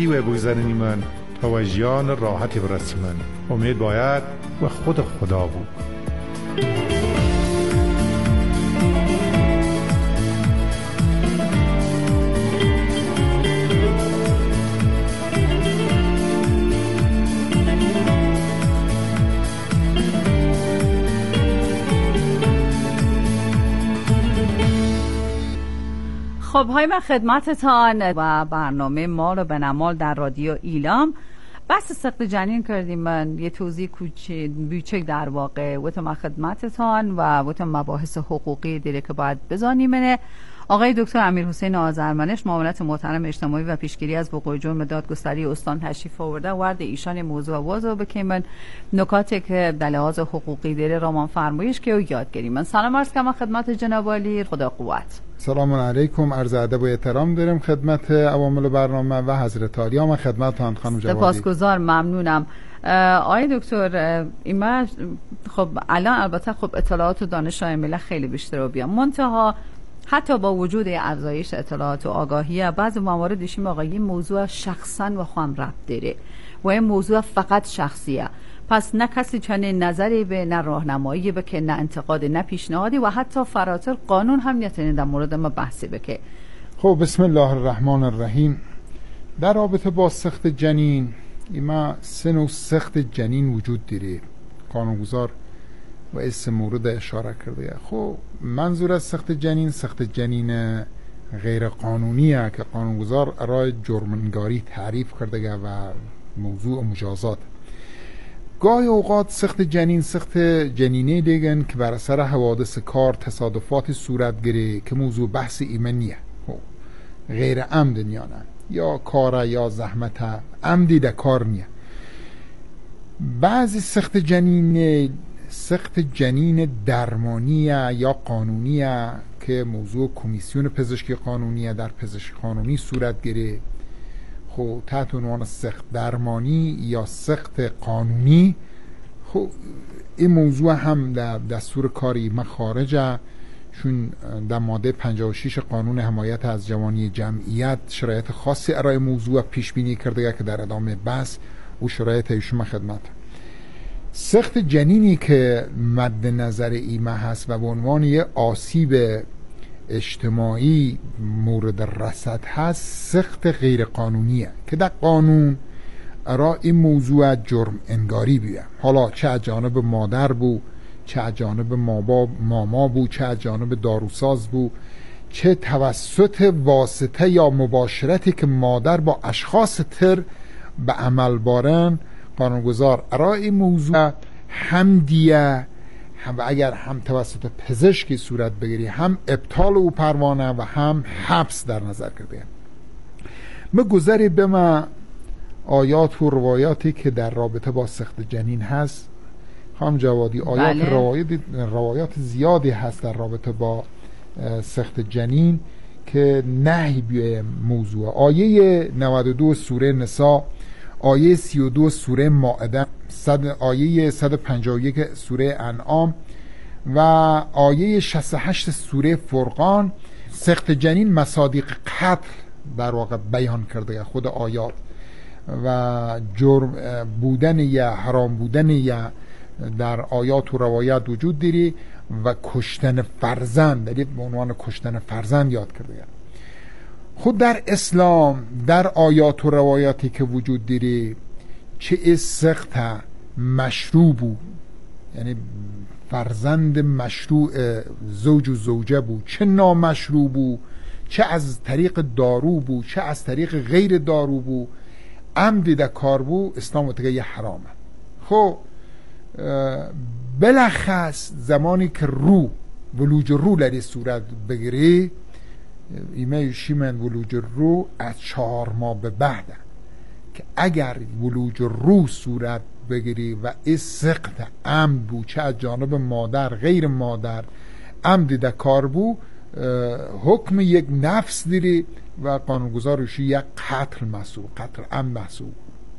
دیو بگذارنی من تا وجیان راحتی برسی من. امید باید و خود خدا بود. خب های من خدمتتان و برنامه مال و بنمال در رادیو ایلام. بس سخت جنین کردیم من یه توضیح کوچک در واقع و تو من خدمتتان و تو مباحث حقوقی دیره که باید بزانیم. آقای دکتر امیرحسین آذرمنش معاونت محترم اجتماعی و پیشگیری از وقوع جرم دادگستری استان تشریف آورده وارد ایشان موضوع واضح بکنیم نکاتی که در لحاظ حقوقی دیره رامان فرمایش که یاد گیریم. من سلام عرض کنم خدمت جناب عالی، خدا قوت. سلام علیکم، عرض ادب و احترام داریم خدمت عوامل برنامه و حضرت عالی. من خدمتتون خانم جوادی. سپاسگزار، ممنونم. آقای دکتر ایما خب الان البته خب اطلاعات و دانش ملی خیلی بیشتر رو بیام منتها حتی با وجود افزایش اطلاعات و آگاهی بعضی موارد دیشیم آقایی موضوع شخصا و خواهم ربط داره و این موضوع فقط شخصیه، پس نه کسی چنین نظری به نه راهنمایی به که نه انتقاد نه پیشنهادی و حتی فراتر قانون هم نتونه در مورد ما بحثی بکه. خب بسم الله الرحمن الرحیم. در رابطه با سخت جنین ایما سه نوع سخت جنین وجود داره، قانونگذار و اسم مورد اشاره کرده. خب منظور از سخت جنین غیر قانونیه که قانونگذار ارائه جرمنگاری تعریف کرده و موضوع مجازات. گاهی اوقات سخت جنینه دیگن که بر اثر حوادث کار تصادفات صورت گیره که موضوع بحث ایمنیه، غیر عمد نیانه یا کار یا زحمت عمدی در کار نیه. بعضی سخت جنین درمانیه یا قانونیه که موضوع کمیسیون پزشکی قانونیه در پزشکی قانونی صورت گیره. خب تحت عنوان سخت درمانی یا سخت قانونی، خب این موضوع هم در دستور کاری مخارجه، چون در ماده 56 قانون حمایت از جوانی جمعیت شرایط خاصی ارائه موضوع پیش بینی کرده که در ادامه بحث او شرایط ایشون خدمت. سخت جنینی که مد نظر ایمه هست و به عنوان یه آسیب اجتماعی مورد رصد هست سخت غیر قانونیه که در قانون ارائه این موضوع جرم انگاری بیه، حالا چه از جانب مادر بود، چه از جانب ماما بود، چه از جانب داروساز بود، چه توسط واسطه یا مباشرتی که مادر با اشخاص تر به عمل بارن. قانونگذار ارائه این موضوع هم دیه و اگر هم توسط پزشکی صورت بگیری هم ابطال او پروانه و هم حبس در نظر گرفته. ما گذری به ما آیات و روایاتی که در رابطه با سخت جنین هست خانم جوادی. آیات روایات زیادی هست در رابطه با سخت جنین که نهی بیه موضوع. آیه 92 سوره نساء، آیه 32 سوره مائده، آیه 151 سوره انعام و آیه 68 سوره فرقان سخت جنین مصادیق قتل در واقع بیان کرده خود آیات و جرم بودن یا حرام بودن یا در آیات و روایات وجود داری و کشتن فرزند در به عنوان کشتن فرزند یاد کرده. خود در اسلام در آیات و روایاتی که وجود داری چه سخت مشروع بود، یعنی فرزند مشروع زوج و زوجه بود، چه نامشروع بود، چه از طریق دارو بود، چه از طریق غیر دارو بود، عمدی در کار بود، اسلام متگه یه حرامه. خب بلخص زمانی که ولوج رو لدی صورت بگیری ایمه شیمن ولوج رو از 4 ماه به بعد که اگر ولوج رو صورت بگیری و این سقط عمد بود چه از جانب مادر غیر مادر عمدی در کار بود حکم یک نفس دیری و قانونگذارشی یک قتل محسوب، قتل عمد محسوب.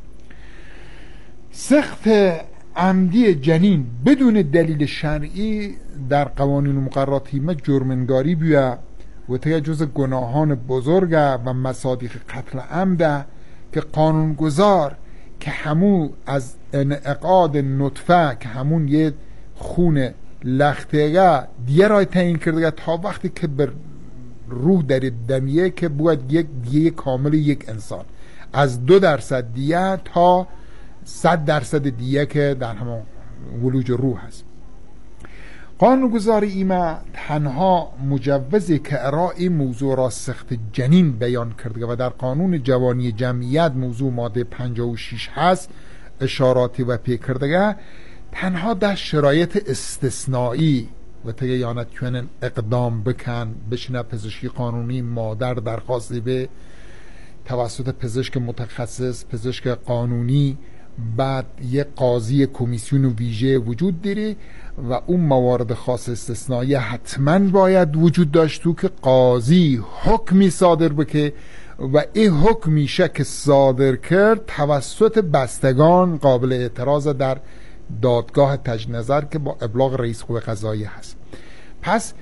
سخت عمدی جنین بدون دلیل شرعی در قوانین و مقررات ما جرمنگاری بیه و تا جز گناهان بزرگ و مصادیق قتل عمده که قانونگذار که همون از انعقاد نطفه که همون یه خون لخته‌گه دیگه رای تعیین کرده تا وقتی که به روح در دمیه که باید یک دیگه کامل یک انسان از 2% دیگه تا 100% دیگه که در همون ولوج روح هست. قانونگذار ایمه تنها مجوزی که ارائه موضوع را سخت جنین بیان کرده و در قانون جوانی جمعیت موضوع ماده 56 هست اشاراتی و پی کرده تنها در شرایط استثنایی و تگه یانت کنن اقدام بکن بشنه پزشکی قانونی مادر درخواستی به توسط پزشک متخصص پزشک قانونی بعد یک قاضی کمیسیون ویژه وجود داره و اون موارد خاص استثنایی حتما باید وجود داشت که قاضی حکمی صادر بکه و این حکمی که صادر کرد توسط بستگان قابل اعتراض در دادگاه تجدید نظر که با ابلاغ رئیس قوه قضاییه هست. پس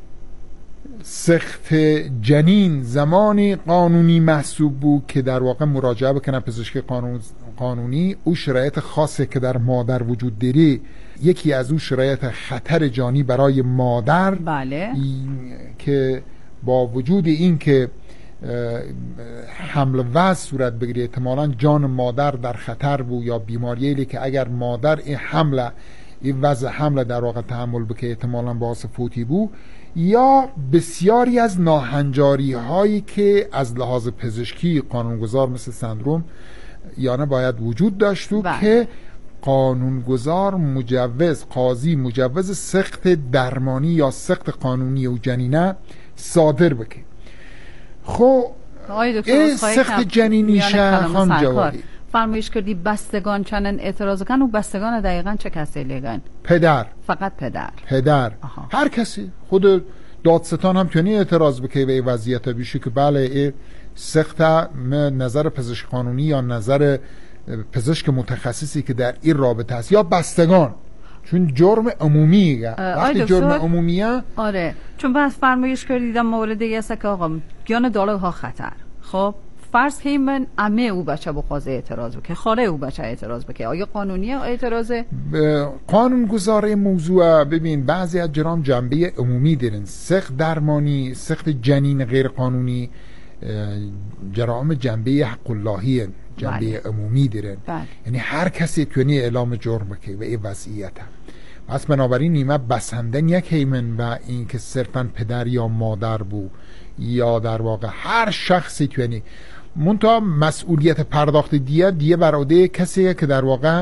سخت جنین زمانی قانونی محسوب بود که در واقع مراجعه بکنه پزشکی قانونی او شرایط خاصه که در مادر وجود داره. یکی از او شرایط خطر جانی برای مادر بله. که با وجود این که حمل وضع صورت بگیره احتمالاً جان مادر در خطر بود یا بیماریه که اگر مادر این وضع حمل در واقع تحمل بکه احتمالاً باعث فوتی بود یا بسیاری از ناهنجاری هایی که از لحاظ پزشکی قانونگذار مثل سندروم یا نه باید وجود داشت که قانونگذار قاضی مجوز سخت درمانی یا سخت قانونی و جنینه صادر بکه. خب این سخت جنینیشه خانم جوادی فرمایش کردی بستگان چنن اعتراض کن و بستگان دقیقا چه کسی لیگن؟ پدر. فقط پدر. هر کسی خود دادستان هم تونی اعتراض بکه به این وضعیت بیشه که بله این سخت نظر پزشک قانونی یا نظر پزشک متخصصی که در این رابطه است یا بستگان چون جرم عمومیه وقتی جرم عمومیه آره چون بس فرمایش کردیدم موردی است که آقا گیان داله ها خطر خب فرض که من امه او بچه بخوازه اعتراض بکه خاله او بچه اعتراض بکه آیا قانونیه اعتراضه؟ قانونگذار موضوع ببین بعضی از جرام جنبه عمومی دارن سخت درمانی سخت جنین غیر قانونی جرام جنبه حق اللهی جنبه عمومی دارن یعنی هر کسی تونی اعلام جرم بکه و این وضعیت هم پس بنابراین نیمه بسندن یک هیمن و این که صرفا پدر یا مادر بود یا در واقع هر شخصی تونی منتها مسئولیت پرداخت دیه بر عهده کسی که در واقع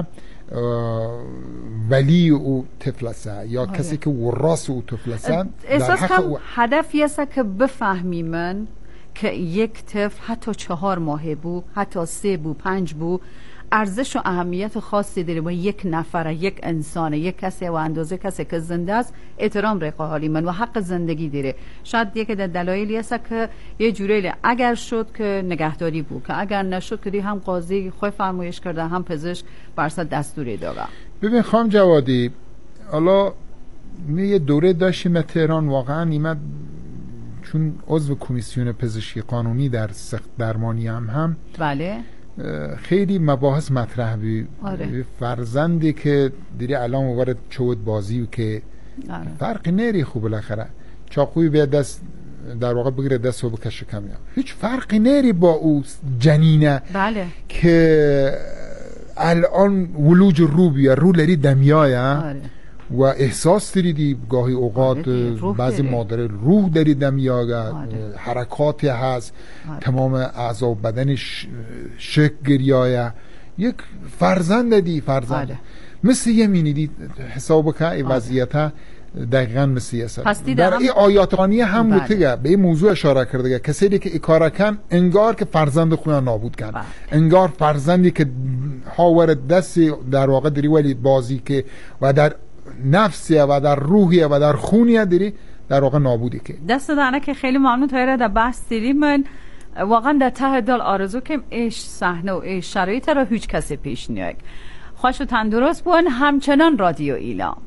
ولی او طفلسه یا کسی که وراث او طفلسه احساس هم هدفی است که بفهمیم من که یک طفل حتی 4 ماهه بود حتی 3 بود 5 بود ارزش و اهمیت خاصی داره با یک نفر یک انسان یک کسی و اندازه کسی که زنده است احترام رقه حالی من و حق زندگی داره. شاید یکی در دلایلی است که یه جوری اگر شد که نگهداری بود که اگر نشد که هم قاضی خود فرمایش کرده هم پزشک برسا دستوری داره. ببین خانم جوادی حالا یه دوره داشتیم تهران واقعا نیمت چون عضو کمیسیون پزشکی قانونی در سخت درمانی هم بله خیلی مباحث مطرح بود. فرزندی که دیری الان وارد چود بازی که فرقی نری خوب بالاخره چاقوی به دست در واقع بگیره دست و بکشه کم هیچ فرقی نری با او جنینه بله که الان ولوج رو لری دمیایه و احساس داری گاهی اوقات بعضی مادر روح داری دمیاگه حرکاتی هست تمام اعضا و بدنش شک گریایه یک فرزند مثل یه مینیدی حساب که این وضعیت دقیقا مثل یه در این آیات قرآنیه هم بوده به این موضوع اشاره کرده کسی که اکارکن انگار که فرزند خویان نابود کن انگار فرزندی که هاور دستی در واقع داری ولی بازی که و در نفسیه و در روحیه و در خونیه داری در واقع نابودی که دست دانه که خیلی ممنون تایره در بحث دیری من واقعا در ته دل آرزو کم ایش صحنه و ایش شرایط را هیچ کسی پیش نیاید خوش و تندرست بون همچنان رادیو ایلام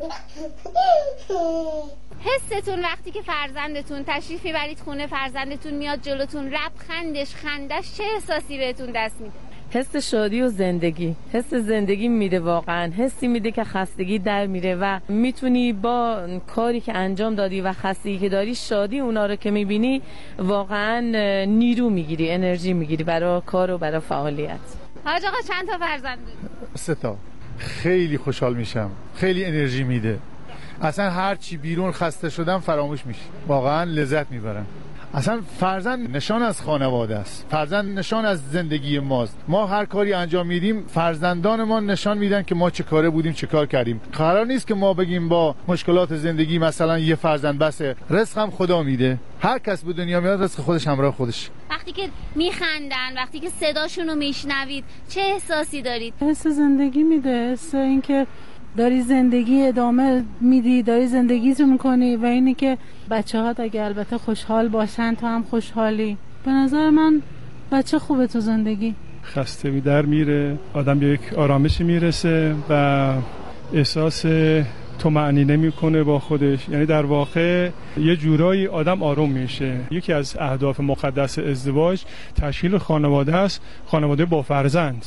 حستون وقتی که فرزندتون تشریف میبرید خونه، فرزندتون میاد جلوتون، لبخندش، خندش، چه احساسی بهتون دست میده؟ حس شادی و زندگی، حس زندگی میده، واقعا حسی میده که خستگی در میره و میتونی با کاری که انجام دادی و خستگی که داری، شادی اونا رو که میبینی واقعا نیرو میگیری، انرژی میگیری برای کار و برای فعالیت. حاج آقا چند تا فرزند داری؟ 3 تا. خیلی خوشحال میشم، خیلی انرژی میده، اصلا هر چی بیرون خسته شدم فراموش میشه، واقعا لذت میبرم. اصلا فرزند نشان از خانواده است، فرزند نشان از زندگی ماست. ما هر کاری انجام میدیم فرزندان ما نشان میدن که ما چه کاره بودیم، چه کار کردیم. قرار نیست که ما بگیم با مشکلات زندگی مثلا یه فرزند بسه، رزق هم خدا میده، هر کس به دنیا میاد رزق خودش همراه خودش. وقتی که میخندن، وقتی که صداشون رو میشنوید، چه احساسی دارید؟ حس زندگی میده، حس اینکه داری زندگی ادامه میدی، داری زندگیتو میکنی و اینی که بچه‌ها اگه البته خوشحال باشن تو هم خوشحالی. به نظر من بچه خوبه تو زندگی. خستگی در میره، آدم به یک آرامشی میرسه و احساس طمأنینه میکنه با خودش، یعنی در واقع یه جورایی آدم آروم میشه. یکی از اهداف مقدس ازدواج تشکیل خانواده است، خانواده با فرزند.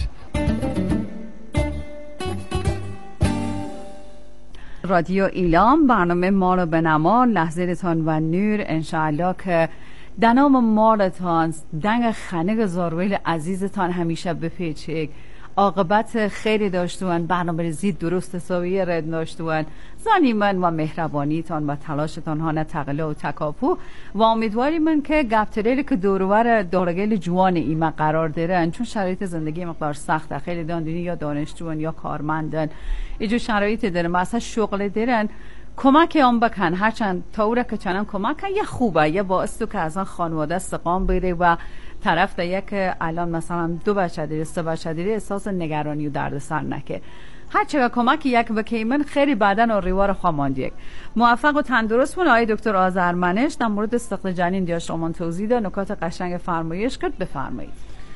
رادیو ایلام، برنامه ما رو بنما، لحظه‌تان و نور، انشاءالله که دنام مالتان دنگ خنگ زارویل عزیزتان همیشه بپیچک، عاقبت خیری داشتوان، برنامه ریزی درست حسابی رد داشتوان، زانیمن و مهربانیتان و تلاشتان ها نتقله و تکاپو و امیدواری من که گفتریلی که دورور دارگل جوان ایمه قرار دارن، چون شرایط زندگی مقدار سخته، خیلی داندونی یا دانشجوان یا کارمندن ایجور شرایط دارن، مثلا شغل دارن، کمک هم بکن، هرچند تاوره که چنان کمک یه خوبه، یه باعث تو که از آن خانواده استقام بره و طرف ده یک الان مثلا 2 بچه داره 3 بچه داره احساس نگرانی و دردسر نکه، هرچه کمک یک بکیمن خیلی بدن و ریوار خاماندیک. موفق و تندرست بون. آقای دکتر آذرمنش در مورد سقط جنین دیاش شما توضیح ده، نکات قشنگ فرمایش کرد، بفرمایید.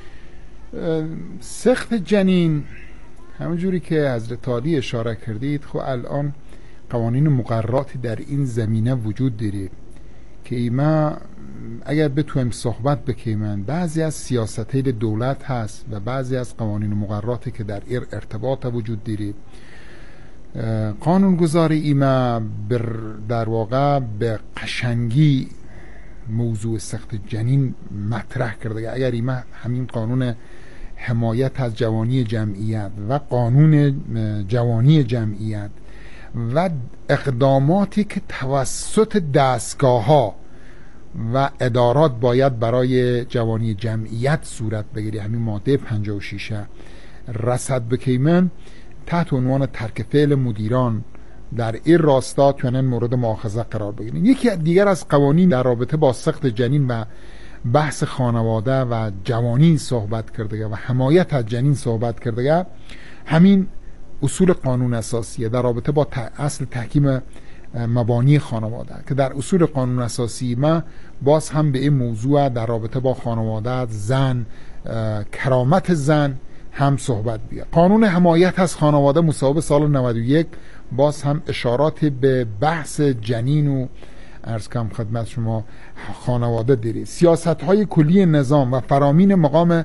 سقط جنین همونجوری که حضرت عالی اشاره کردید، خب الان قوانین مقرراتی در این زمینه وجود داره که ایما اگر بتونیم صحبت بکنیم، بعضی از سیاست‌های دولت هست و بعضی از قوانین مقرراتی که در ارتباط وجود داره. قانونگذاری ایما در واقع به قشنگی موضوع سقط جنین مطرح کرده. اگر ایما همین قانون حمایت از جوانی جمعیت و قانون جوانی جمعیت و اقداماتی که توسط دستگاه‌ها و ادارات باید برای جوانی جمعیت صورت بگیری، همین ماده 56 رصد بکیمن تحت عنوان ترک فعل مدیران در این راستا توانن مورد مؤاخذه قرار بگیرن. یکی دیگر از قوانین در رابطه با سقط جنین و بحث خانواده و جوانی صحبت کرده و حمایت از جنین صحبت کرده، همین اصول قانون اساسیه در رابطه با اصل تحکیم مبانی خانواده که در اصول قانون اساسی ما باز هم به این موضوع در رابطه با خانواده، زن، کرامت زن هم صحبت بیاد. قانون حمایت از خانواده مصوب سال 91 باز هم اشارات به بحث جنین و عرض کنم خدمت شما خانواده داره. سیاست های کلی نظام و فرامین مقام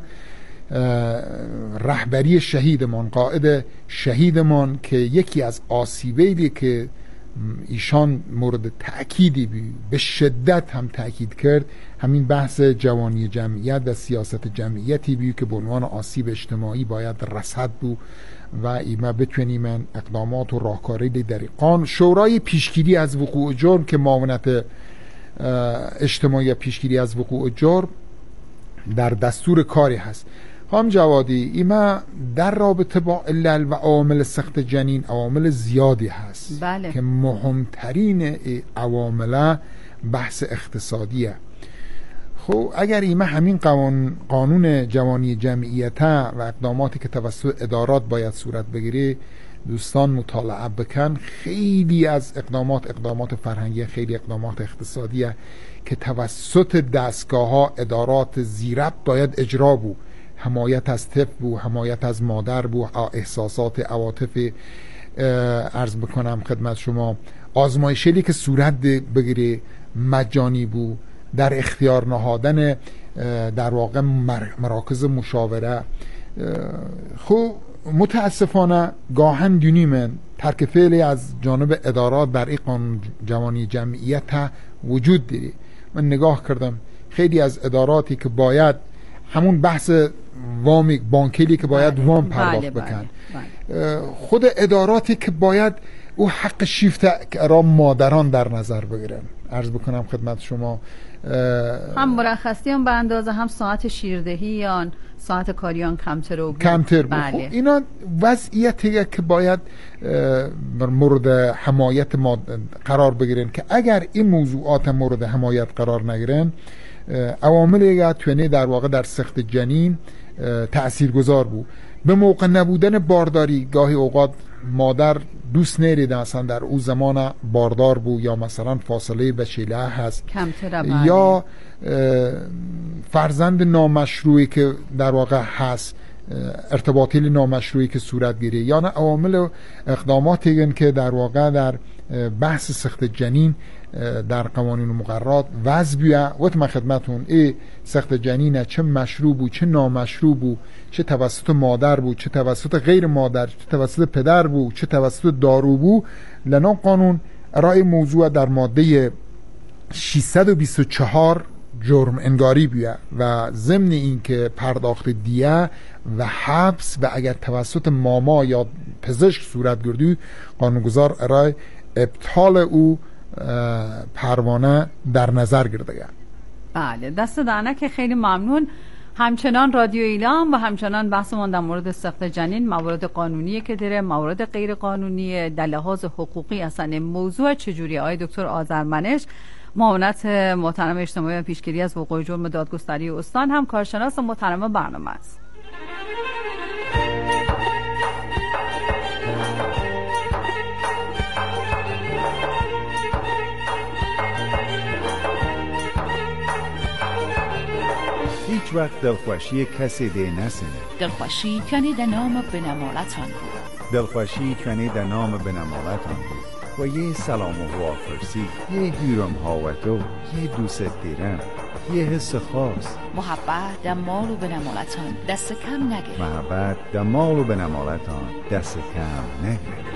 رهبری شهیدمان، قائد شهیدمان که یکی از آسیبه‌ای که ایشان مورد تأکیدی به شدت هم تأکید کرد، همین بحث جوانی جمعیت و سیاست جمعیتی بیو که به عنوان آسیب اجتماعی باید رصد بود و ایما بتونیم اقدامات و راهکاری در قانون. شورای پیشگیری از وقوع جرم که معاونت اجتماعی پیشگیری از وقوع جرم در دستور کاری هست. خانم جوادی، ایما در رابطه با علل و عوامل سقط جنین عوامل زیادی هست. بله. که مهمترین عوامل بحث اقتصادیه. خب اگر ایما همین قانون جوانی جمعیت و اقداماتی که توسط ادارات باید صورت بگیره دوستان مطالعه بکن، خیلی از اقدامات فرهنگی، خیلی اقدامات اقتصادیه که توسط دستگاه ها، ادارات زیرب باید اجرا بود. حمایت از طفل بود، حمایت از مادر بود، احساسات عواطف عرض بکنم خدمت شما آزمایشی که صورت بگیره مجانی بود، در اختیار نهادن در واقع مراکز مشاوره. خب متاسفانه گاهن دونیم ترک فعلی از جانب ادارات در این قانون جوانی جمعیت وجود داره. من نگاه کردم خیلی از اداراتی که باید همون بحث وام بانکیلی که باید وام پرداخت بکن، خود اداراتی که باید او حق شیفت را مادران در نظر بگیرن. عرض بکنم خدمت شما هم مرخصی هم به اندازه هم ساعت شیردهی یا ساعت کاریان کمتر بود. بله. اینا وضعیتیه که باید مورد حمایت ما قرار بگیرن که اگر این موضوعات مورد حمایت قرار نگیرن عوامل توینه در واقع در سقط جنین تأثیرگذار بود. به موقع نبودن بارداری گاهی اوقات مادر دوست نیریده اصلا در او زمان باردار بود، یا مثلا فاصله بچه‌له هست کمتر، یا فرزند نامشروعی که در واقع هست، ارتباطی نامشروعی که صورت گیره، یا نه عوامل و اقداماتی که در واقع در بحث سقط جنین در قوانین و مقررات وضع بیه. و من خدمتون ای سقط جنین چه مشروع بود چه نامشروع بود، چه توسط مادر بود چه توسط غیر مادر، چه توسط پدر بود چه توسط دارو بود، لنا قانون ارائه موضوع در ماده 624 جرم انگاری بیه و ضمن این که پرداخت دیه و حبس و اگر توسط ماما یا پزشک صورت گردید قانونگذار ارائه ابطال او پروانه در نظر گرفته. بله، دست دهنه که خیلی ممنون. همچنان رادیو ایلام و همچنان بحثمون در مورد سقط جنین موارد قانونیه که داره، موارد غیر قانونیه، در لحاظ حقوقی اصلا موضوع چجوری. آقای دکتر آذرمنش معاونت محترم اجتماعی و پیشگیری از وقوع جرم دادگستری استان هم کارشناس محترم برنامه است. هیچ وقت دلخوشی کسی ده نسینه. دلخوشی کنی در نام بنمالتان بود. دلخوشی کنی در نام بنمالتان بود. و یه سلام و وافرسی، یه هیرم هاوتو، یه دوست دیرم، یه حس خاص. محبت در مال و بنمالتان دست کم نگیر. محبت در مال و بنمالتان دست کم نگیر.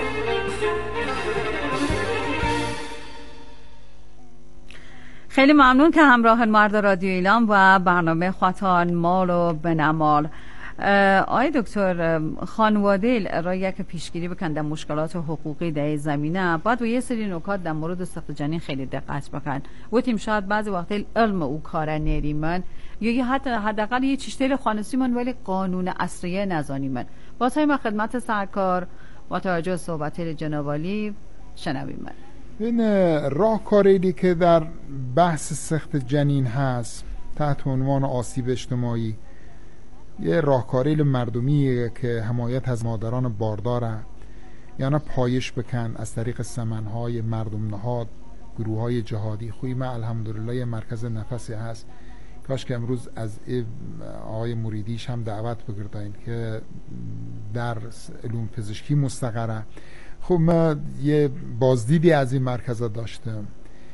خیلی ممنون که همراه مرد رادیو ایلام و برنامه خواهان مال و بنمال. آقای دکتر، خانواده را یک پیشگیری بکن در مشکلات حقوقی در زمینه، باید و یه سری نکات در مورد سقط جنین خیلی دقت بکن. وقتی شاید بعضی وقت علم او کار نیریمن یا حتی حداقل یه چیشتیل خانسی من ولی قانون اصلیه نزانی من. با تایم خدمت سرکار با توجه صحبت جنابالی شنویم من. این راهکاری که در بحث سقط جنین هست تحت عنوان آسیب اجتماعی، یه راهکاری مردمیه که حمایت از مادران بارداره، یعنی پایش بکن از طریق سمنهای مردم نهاد، گروه های جهادی. خوی ما الحمدلله یه مرکز نفسی هست، کاش که امروز از آقای مریدیش هم دعوت بگردین که در علوم پزشکی مستقره. خب ما یه بازدیدی از این مرکز داشتم.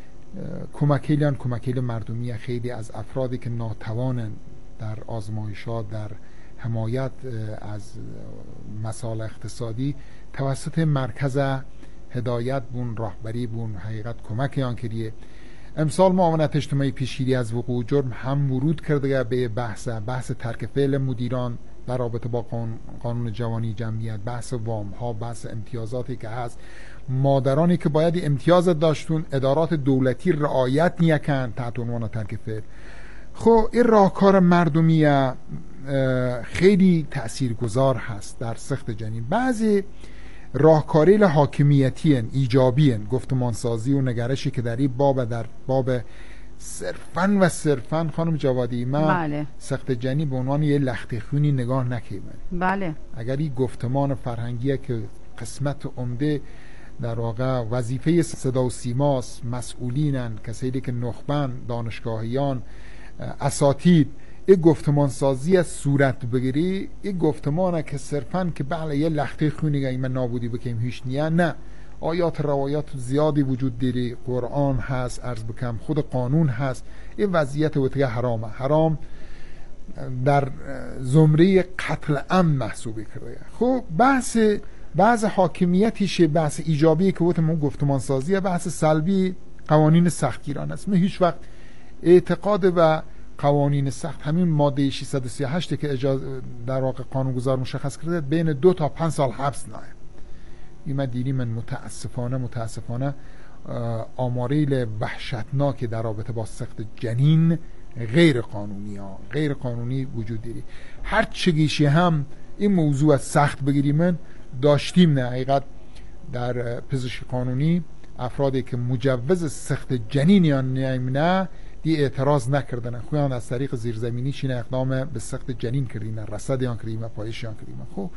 کمکیل مردمی خیلی از افرادی که ناتوانن در آزمایشات، در حمایت از مسائل اقتصادی توسط مرکز هدایت بون، راهبری بون، حقیقت کمک آن کریه. امسال معاونت اجتماعی پیشگیری از وقوع جرم هم ورود کرده به بحث ترک فعل مدیران در رابطه با قانون جوانی جمعیت، بحث وام ها، بحث امتیازاتی که هست. مادرانی که باید امتیاز داشتون ادارات دولتی رعایت نیکن تحت عنوان ترک فعل. خب این راهکار مردمی خیلی تأثیرگذار هست در سقط جنین. بعضی راهکاری حاکمیتی ایجابی گفتمانسازی و نگرشی که در این باب صرفاً خانم جوادی من سقط جنین به عنوان یه لخت خونی نگاه نکنیم. بله، اگر این گفتمان فرهنگیه که قسمت عمده در واقع وظیفه صدا و سیماست، مسئولینن، کسایی که نخبن، دانشگاهیان، اساتید، این گفتمان سازی از صورت بگیری، این گفتمانه که صرفاً که بله یه لخته خونی گه ایمه نابودی بکنیم هیچ نیه، نه، آیات روایات زیادی وجود داری، قرآن هست، عرض بکنم خود قانون هست. این وضعیت وقتی حرامه، حرام در زمره قتل عمد محسوبی کرده. خب بحث حاکمیتیشه، بحث ایجابی که وقتی گفتمان سازیه، بحث سلبی قوانین سختگیرانه است. من هیچ وقت اعتقاد و قوانین سخت، همین ماده 638 که در واقع قانونگذار مشخص کرده بین 2 تا 5 سال حبس نه. این دیدی من متاسفانه آماریل وحشتناک در رابطه با سخت جنین غیر قانونی وجود داری. هر چگیشی هم این موضوع از سخت بگیری من داشتیم، نه حقیقت در پزشکی قانونی افرادی که مجوز سخت جنین یا نه دی اعتراض نکردن، خویان از طریق زیرزمینی چین اقدام به سخت جنین کردیم، رصد یا کردیم، پایش یا کردیم. خب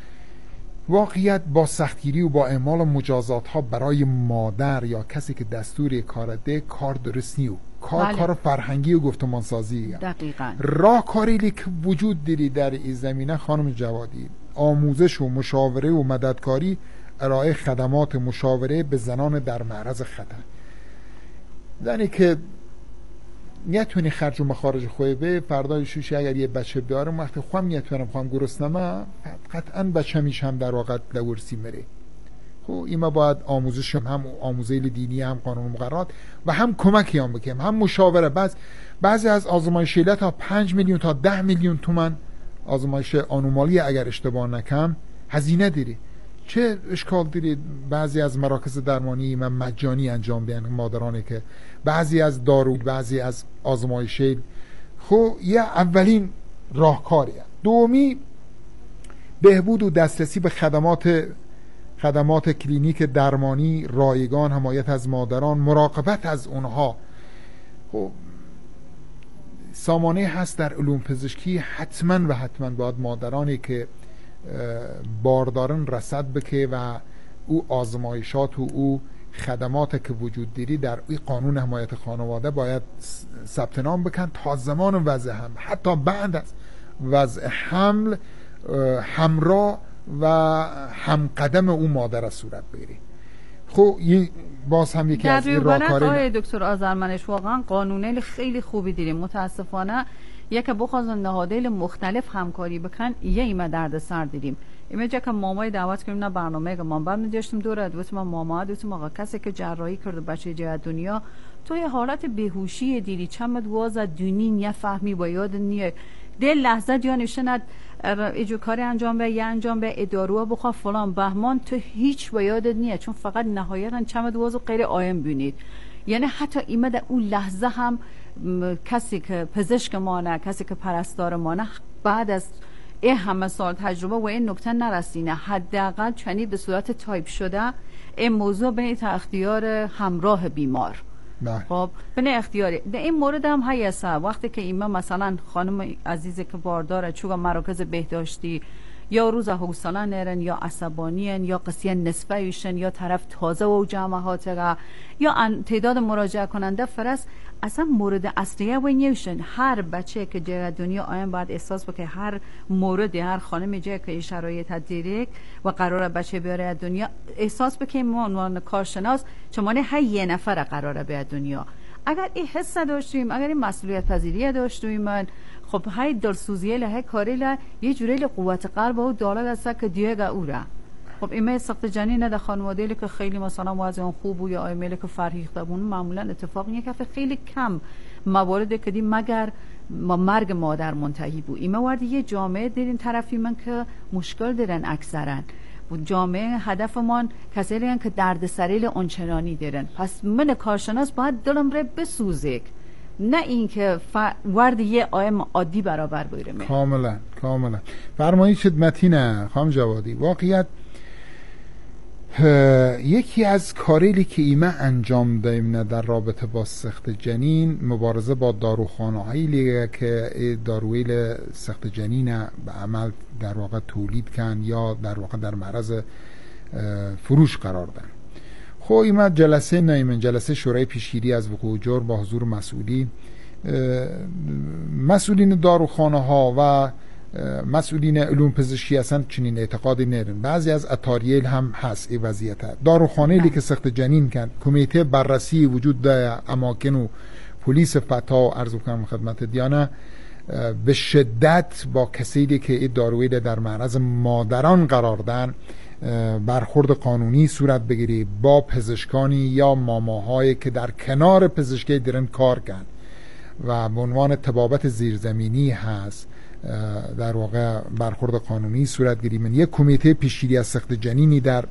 واقعیت با سختگیری و با اعمال مجازات ها برای مادر یا کسی که دستور کار ده کار درست نیو، کار فرهنگی و گفتمان سازی. دقیقاً راهکاری که وجود داری در این زمینه خانم جوادی، آموزش و مشاوره و مددکاری، ارائه خدمات مشاوره به زنان در معرض خطر. یعنی که نیتونی خرج و مخارج خوی به فردای شوشی اگر یه بچه بیارم وقتی خواهم نیتونم خواهم گرسنمه قطعا بچه میشم در واقع لورسی مره. خب ایما باید آموزش هم آموزش دینی، هم قانون مقررات و هم کمکی هم بکنیم، هم مشاوره. بعضی از آزمایشیلت تا 5 میلیون تا 10 میلیون تومان آزمایش آنومالی اگر اشتباه نکنم هزینه داری. چه اشکال دارید بعضی از مراکز درمانی من مجانی انجام بدن مادرانی که بعضی از دارو، بعضی از آزمایشی. خب یه اولین راهکاریه. دومی بهبود و دسترسی به خدمات کلینیک درمانی رایگان، حمایت از مادران، مراقبت از اونها. خب سامانه هست در علوم پزشکی، حتما باید مادرانی که باردارن رصد بکه و او آزمایشات و او خدمات که وجود داری در این قانون حمایت خانواده باید ثبت نام بکن تا زمان وضع حمل، حتی بعد از وضع حمل همراه و همقدم او مادر از صورت بگیری. خب این باز هم یکی از این راهکارهای. دکتر آذرمنش واقعا قانونه خیلی خوبی دیدیم. متاسفانه یک بخوازن نهادهای مختلف همکاری بکن یه ایمه درد سر دیدیم. ایمه جا که مامای دعوت کردیم نه برنامه که من بعد داشتیم دوره دوست من ماما دوستم آقا کسی که جراحی کرده بچه جای دنیا تو یه حالت بیهوشی دیدی چند واز دونی نه فهمی با یاد نیه دل لحظه یا نشند ایجو کاری انجام به یا انجام به ادارو بخوا فلان بهمان تو هیچ با یادت نیه، چون فقط نهایتا چند واز غیر آیم بینید. یعنی حتی ایمه در اون لحظه هم کسی که پزشک مانه، کسی که پرستار مانه بعد از این همه سال تجربه و این نکته نرسینه حداقل چنین به صورت تایپ شده این موضوع به اختیار همراه بیمار. خب به اختیاری در این مورد هم هست. وقتی که ایمه مثلا خانم عزیزی که بارداره چوگا مراکز بهداشتی یا روز حوصله نرن یا عصبانیان یا قصیه نصفه ایشن یا طرف تازه و جمعات یا تعداد مراجعه کننده فرست اصلا مورد اصلیه و نیوشن. هر بچه که جای دنیا آیم باید احساس بکنه هر مورد هر خانم جای که شرایط تدریک و قرار بچه بیاره دنیا احساس بکنه ما عنوان کارشناس چمانه هر یه نفر قراره بیاد دنیا. اگر این حس داشتیم، اگر این مسئولیت پذیری داشتیم، خب های دلسوزیه له کاری له یه جوری له قوت قلب و داله دسته که دیگه اوره. خب ایمه سخت جنین در خانواده که خیلی مثلا وضع خوب و یا ایمیل که فرهیخته بون معمولا اتفاق نیه که خیلی کم موارد کدی مگر مرگ مادر منتهی بود. ایمه وارد یه جامعه دیرین طرفی من که مشکل دارن اکثرا جامعه هدفمان کسایی هستند که دردسریل اونچنانی دارن. پس من کارشناس باید دلم رو بسوزه نه اینکه ورد یه آیم عادی برابر بگیرم. کاملا فرمایید خدمتی نه خانم جوادی. واقعیت یکی از کاریلی که ایمه انجام دایم نه در رابطه با سخت جنین مبارزه با داروخانه‌هایی که دارویل سخت جنین به عمل در واقع تولید کن یا در واقع در معرض فروش قرار دن. خب ایمه جلسه شورای پیشگیری از وقوع جرم با حضور مسئولی مسئولین داروخانه ها و مسئولین علوم پزشکی اصلا چنین اعتقادی ندارن. بعضی از اتاریل هم هست این وضعیت. داروخانه لی که سخت جنین کن، کمیته بررسی وجود داره، اماکن و پلیس فتا عرض کنم خدمت دیانه به شدت با کسایی که این دارویی در معرض مادران قرار دادن برخورد قانونی صورت بگیری، با پزشکانی یا ماماهایی که در کنار پزشکی درن کار کن و به عنوان طبابت زیرزمینی هست در واقع برخورد قانونی صورت گیری. من یک کمیته پیشگیری از سقط جنینی در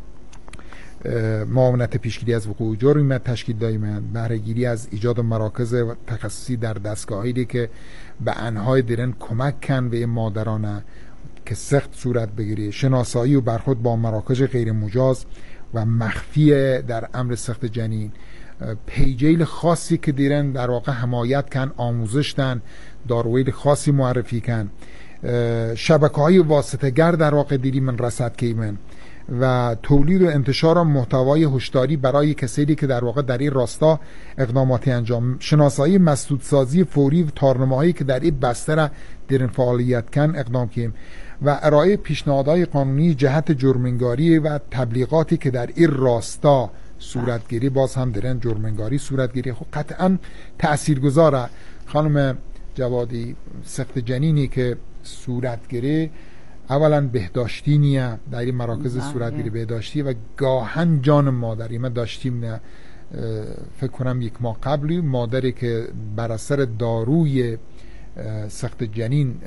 معاونت پیشگیری از وقوع جرم تشکیل دادیم، بهره‌گیری از ایجاد مراکز تخصصی در دستگاهایی که به انهای درن کمک کن به مادرانه که سخت صورت بگیری، شناسایی و برخورد با مراکز غیر مجاز و مخفی در امر سخت جنین، پیجیل خاصی که دیرن در واقع حمایت کن، آموزش دن، دارویل خاصی معرفی کن، شبکه‌های واسطه‌گر در واقع دیری من رصد کیمن و تولید و انتشار محتوای هشداری برای کسایی که در واقع در این راستا اقداماتی انجام، شناسایی مسدودسازی فوری و تارنمه‌هایی که در این بسته را درن فعالیت کن اقدام کیم و ارائه پیشنهادهای قانونی جهت جرم‌انگاری و تبلیغاتی که در این راستا صورتگیری باز هم درن جرم‌انگاری صورتگیری. خب قطعا تاثیرگذاره خانم جوادی. سقط جنینی که صورتگیری اولا بهداشتی نیه در این مراکز صورتگیری بهداشتی و گاهن جان مادری ما داشتیم نه فکر کنم یک ماه قبلی مادری که بر اثر داروی سقط جنین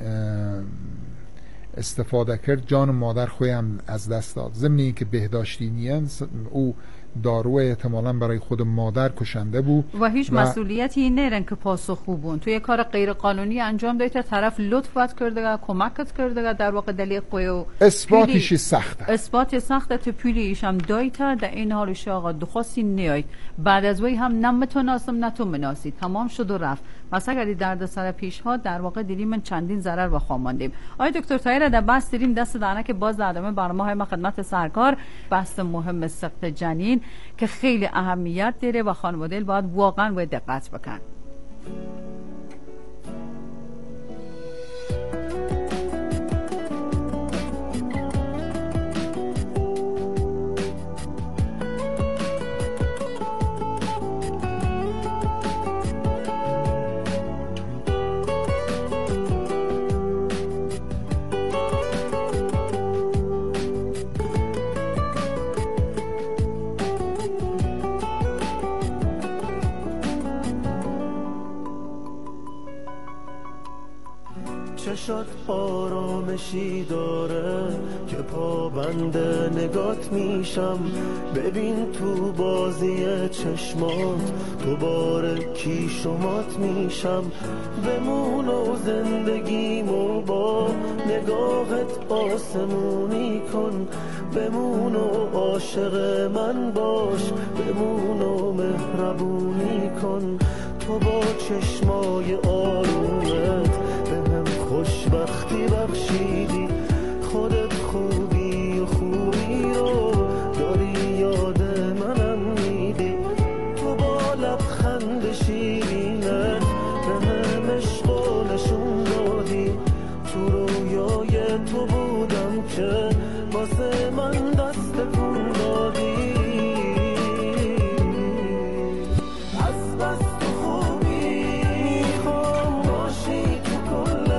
استفاده کرد جان مادر خویم از دست داد. ضمن اینکه بهداشتی نیه او دارو احتمالاً برای خود مادر کشنده بود و هیچ مسئولیتی نیرن که پاسخ خوبون توی کار غیر قانونی انجام داده، طرف لطفت کرده کمکت کرده در واقع دلیل قوی اثباتش سخته، اثبات سخته تو پولیش هم دایتا در این حالش آقا دخواستی نیاید بعد از وی هم نمیتونستم نه تو مناسید تمام شد و رفت. مثلا اگر درد سر پیش ها در واقع دیدیم من چندین ضرر و خواندیم. آقای دکتر طاهر در بحث دیدیم دست دانه که باز در ادامه برنامه‌های ما خدمت سرکار بحث مهم سقط جنین که خیلی اهمیت داره و خانواده باید واقعا باید دقت بکن. چشات آرامشی داره که پابند نگات میشم، ببین تو بازی چشمات دوباره کی شمات میشم، بمون و زندگیمو با نگاهت آسمونی کن، بمون و عاشق من باش، بمون و مهربونی کن، تو با چشمای آرومت خوشبختی بخشیدی، خودت خوبی و خوبی رو داری یاد منم میدی، تو با لبخند شیرینت به هم عشق و نشون دادی، تو رویای تو بودم که واسه من دست کن دادی، از بس تو خوبی میخوام باشی تو کل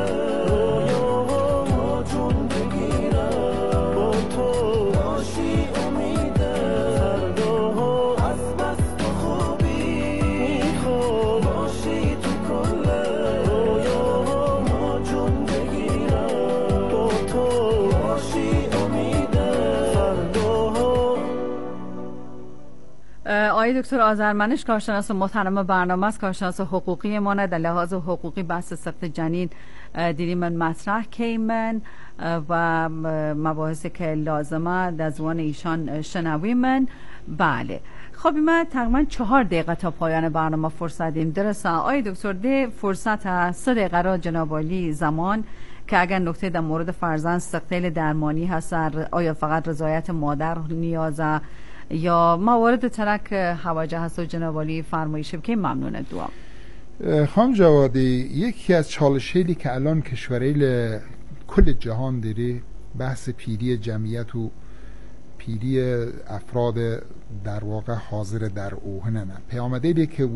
آقای دکتر آذرمنش کارشناس محترم برنامه است، کارشناس حقوقی ما در لحاظ حقوقی بحث سقط جنین دیدیم من مطرح کیمن و مباحثی که لازمه در زبان ایشان شنویم من. بله خب ما تقریبا 4 دقیقه تا پایان برنامه فرصت دیم. درسته آقای دکتر ده فرصت 3 دقیقه را جناب عالی زمان که اگر نکته در مورد فرزند سقطیل درمانی هست آیا فقط رضایت مادر نیازه یا موارد ترک حواجه هست و جناب عالی فرمایش که ممنون دعا. خانم جوادی، یکی از چالش‌هایی که الان کشورهای کل جهان داره بحث پیری جمعیت و پیری افراد در واقع حاضر در اوهنن. پیامده که